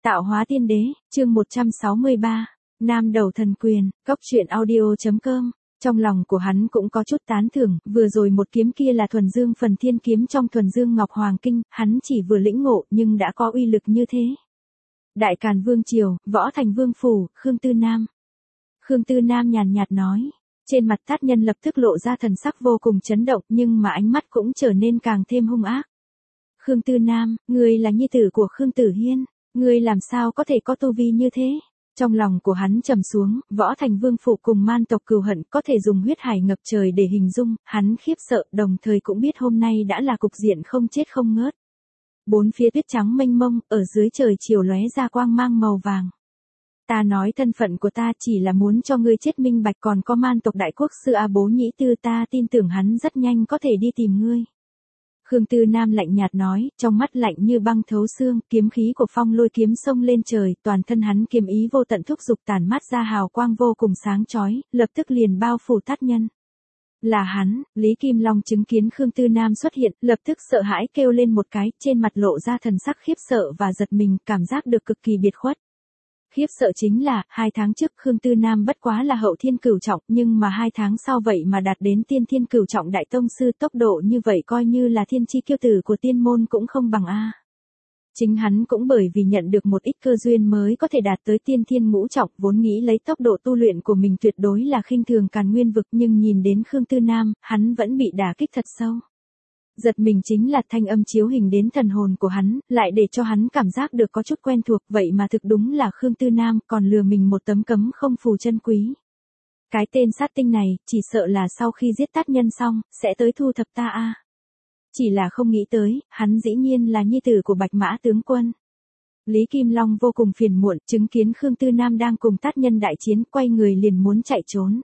Tạo hóa tiên đế, chương 163, Nam đầu thần quyền, cốc truyện audio.com. Trong lòng của hắn cũng có chút tán thưởng, vừa rồi một kiếm kia là thuần dương phần thiên kiếm trong thuần dương ngọc hoàng kinh, hắn chỉ vừa lĩnh ngộ nhưng đã có uy lực như thế. Đại Càn Vương Triều, Võ Thành Vương Phủ, Khương Tư Nam. Khương Tư Nam nhàn nhạt nói. Trên mặt Tát Nhân lập tức lộ ra thần sắc vô cùng chấn động nhưng mà ánh mắt cũng trở nên càng thêm hung ác. Khương Tư Nam, ngươi là nhi tử của Khương Tử Hiên, ngươi làm sao có thể có tu vi như thế? Trong lòng của hắn trầm xuống, Võ Thành Vương Phủ cùng man tộc cừu hận có thể dùng huyết hải ngập trời để hình dung, hắn khiếp sợ đồng thời cũng biết hôm nay đã là cục diện không chết không ngớt. Bốn phía tuyết trắng mênh mông, ở dưới trời chiều lóe ra quang mang màu vàng. Ta nói thân phận của ta chỉ là muốn cho ngươi chết minh bạch, còn có man tộc đại quốc sư A Bố Nhĩ Tư, ta tin tưởng hắn rất nhanh có thể đi tìm ngươi. Khương Tư Nam lạnh nhạt nói, trong mắt lạnh như băng thấu xương, kiếm khí của phong lôi kiếm xông lên trời, toàn thân hắn kiếm ý vô tận thúc dục tản mát ra hào quang vô cùng sáng chói, lập tức liền bao phủ Tát Nhân. Là hắn, Lý Kim Long chứng kiến Khương Tư Nam xuất hiện, lập tức sợ hãi kêu lên một cái, trên mặt lộ ra thần sắc khiếp sợ và giật mình, cảm giác được cực kỳ biệt khuất. Khiếp sợ chính là, 2 tháng trước Khương Tư Nam bất quá là hậu thiên cửu trọng, nhưng mà 2 tháng sau vậy mà đạt đến tiên thiên cửu trọng đại tông sư, tốc độ như vậy coi như là thiên chi kiêu tử của tiên môn cũng không bằng a. Chính hắn cũng bởi vì nhận được một ít cơ duyên mới có thể đạt tới tiên thiên ngũ trọng, vốn nghĩ lấy tốc độ tu luyện của mình tuyệt đối là khinh thường Càn Nguyên vực, nhưng nhìn đến Khương Tư Nam, hắn vẫn bị đả kích thật sâu. Giật mình chính là thanh âm chiếu hình đến thần hồn của hắn, lại để cho hắn cảm giác được có chút quen thuộc, vậy mà thực đúng là Khương Tư Nam, còn lừa mình một tấm cấm không phù chân quý. Cái tên sát tinh này, chỉ sợ là sau khi giết Tát Nhân xong, sẽ tới thu thập ta a. Chỉ là không nghĩ tới, hắn dĩ nhiên là nhi tử của Bạch Mã tướng quân. Lý Kim Long vô cùng phiền muộn, chứng kiến Khương Tư Nam đang cùng Tát Nhân đại chiến, quay người liền muốn chạy trốn.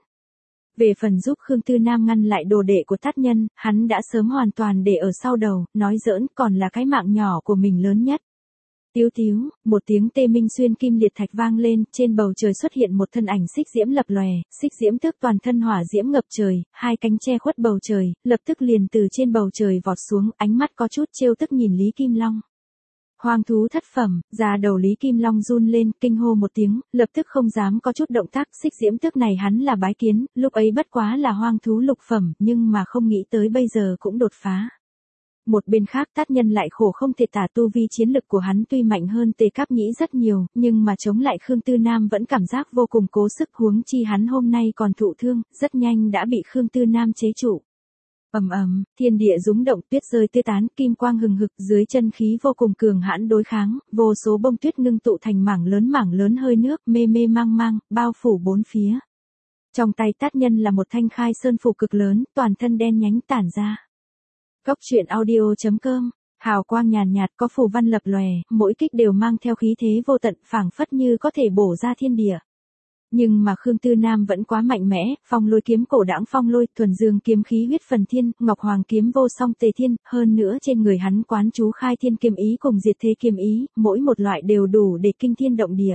Về phần giúp Khương Tư Nam ngăn lại đồ đệ của Tát Nhân, hắn đã sớm hoàn toàn để ở sau đầu, nói giỡn còn là cái mạng nhỏ của mình lớn nhất. Tíu tíu, một tiếng tê minh xuyên kim liệt thạch vang lên, trên bầu trời xuất hiện một thân ảnh xích diễm lập lòe, xích diễm tước toàn thân hỏa diễm ngập trời, 2 cánh che khuất bầu trời, lập tức liền từ trên bầu trời vọt xuống, ánh mắt có chút trêu tức nhìn Lý Kim Long. Hoang thú thất phẩm, da đầu Lý Kim Long run lên, kinh hô một tiếng, lập tức không dám có chút động tác, xích diễm tước này hắn là bái kiến, lúc ấy bất quá là hoang thú lục phẩm, nhưng mà không nghĩ tới bây giờ cũng đột phá. Một bên khác Tát Nhân lại khổ không thể tả, tu vi chiến lực của hắn tuy mạnh hơn Tề Cáp Nhĩ rất nhiều, nhưng mà chống lại Khương Tư Nam vẫn cảm giác vô cùng cố sức, huống chi hắn hôm nay còn thụ thương, rất nhanh đã bị Khương Tư Nam chế trụ. Ầm ầm, thiên địa rúng động, tuyết rơi tê tán, kim quang hừng hực, dưới chân khí vô cùng cường hãn đối kháng, vô số bông tuyết ngưng tụ thành mảng lớn hơi nước, mê mê mang mang, bao phủ bốn phía. Trong tay Tát Nhân là một thanh khai sơn phù cực lớn, toàn thân đen nhánh tản ra. Cốc truyện audio.com, hào quang nhàn nhạt có phù văn lập lòe, mỗi kích đều mang theo khí thế vô tận, phảng phất như có thể bổ ra thiên địa. Nhưng mà Khương Tư Nam vẫn quá mạnh mẽ, phong lôi kiếm cổ đãng phong lôi, thuần dương kiếm khí huyết phần thiên, ngọc hoàng kiếm vô song tề thiên, hơn nữa trên người hắn quán chú khai thiên kiếm ý cùng diệt thế kiếm ý, mỗi một loại đều đủ để kinh thiên động địa.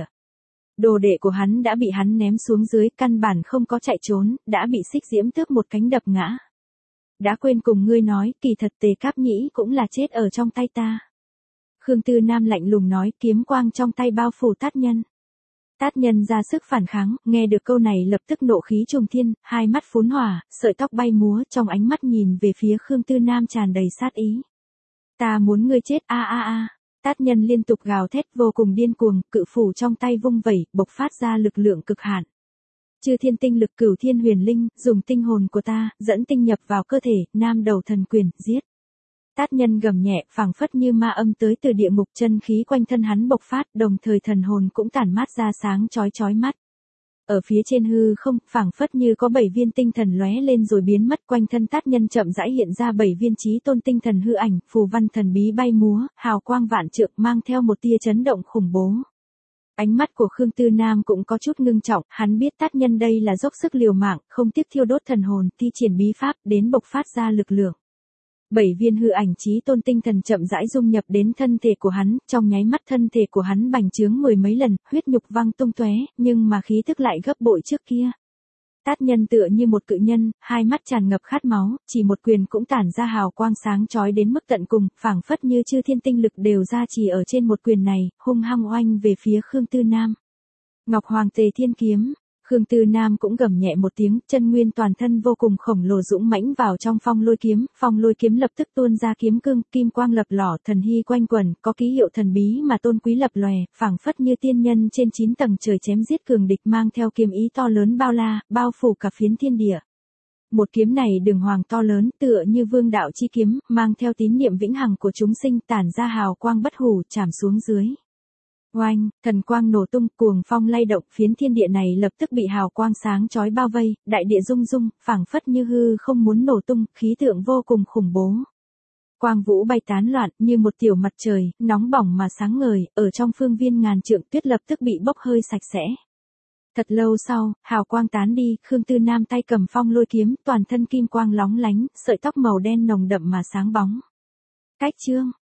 Đồ đệ của hắn đã bị hắn ném xuống dưới, căn bản không có chạy trốn, đã bị xích diễm tước một cánh đập ngã. Đã quên cùng ngươi nói, kỳ thật Tề Cáp Nhĩ cũng là chết ở trong tay ta. Khương Tư Nam lạnh lùng nói, kiếm quang trong tay bao phủ Tát Nhân. Tát Nhân ra sức phản kháng, nghe được câu này lập tức nộ khí trùng thiên, hai mắt phún hỏa, sợi tóc bay múa, trong ánh mắt nhìn về phía Khương Tư Nam tràn đầy sát ý. Ta muốn ngươi chết a a a. Tát Nhân liên tục gào thét vô cùng điên cuồng, cự phủ trong tay vung vẩy, bộc phát ra lực lượng cực hạn. Chư thiên tinh lực cửu thiên huyền linh, dùng tinh hồn của ta, dẫn tinh nhập vào cơ thể, nam đầu thần quyền, giết. Tát Nhân gầm nhẹ, phảng phất như ma âm tới từ địa ngục, chân khí quanh thân hắn bộc phát, đồng thời thần hồn cũng tản mát ra sáng chói mắt. Ở phía trên hư không, phảng phất như có 7 viên tinh thần lóe lên rồi biến mất, quanh thân Tát Nhân chậm rãi hiện ra 7 viên chí tôn tinh thần hư ảnh, phù văn thần bí bay múa, hào quang vạn trượng mang theo một tia chấn động khủng bố. Ánh mắt của Khương Tư Nam cũng có chút ngưng trọng, hắn biết Tát Nhân đây là dốc sức liều mạng, không tiếc thiêu đốt thần hồn, thi triển bí pháp, đến bộc phát ra lực lượng. 7 viên hư ảnh chí tôn tinh thần chậm rãi dung nhập đến thân thể của hắn, trong nháy mắt thân thể của hắn bành trướng 10 mấy lần, huyết nhục văng tung tóe, nhưng mà khí tức lại gấp bội trước kia. Tát nhân tựa như một cự nhân, hai mắt tràn ngập khát máu, chỉ một quyền cũng tản ra hào quang sáng chói đến mức tận cùng, phảng phất như chư thiên tinh lực đều ra chỉ ở trên một quyền này, hung hăng oanh về phía Khương Tư Nam. Ngọc Hoàng Tề Thiên Kiếm. Khương Tư Nam cũng gầm nhẹ một tiếng, chân nguyên toàn thân vô cùng khổng lồ dũng mãnh vào trong phong lôi kiếm lập tức tuôn ra kiếm cương, kim quang lập lỏ, thần hy quanh quẩn, có ký hiệu thần bí mà tôn quý lập lòe, phảng phất như tiên nhân trên 9 tầng trời chém giết cường địch, mang theo kiếm ý to lớn bao la, bao phủ cả phiến thiên địa. Một kiếm này đường hoàng to lớn, tựa như vương đạo chi kiếm, mang theo tín niệm vĩnh hằng của chúng sinh, tản ra hào quang bất hủ, chạm xuống dưới. Oanh, thần quang nổ tung, cuồng phong lay động, phiến thiên địa này lập tức bị hào quang sáng chói bao vây, đại địa rung rung, phảng phất như hư không muốn nổ tung, khí tượng vô cùng khủng bố. Quang vũ bay tán loạn, như một tiểu mặt trời, nóng bỏng mà sáng ngời, ở trong phương viên ngàn trượng tuyết lập tức bị bốc hơi sạch sẽ. Thật lâu sau, hào quang tán đi, Khương Tư Nam tay cầm phong lôi kiếm, toàn thân kim quang lóng lánh, sợi tóc màu đen nồng đậm mà sáng bóng. Cách chương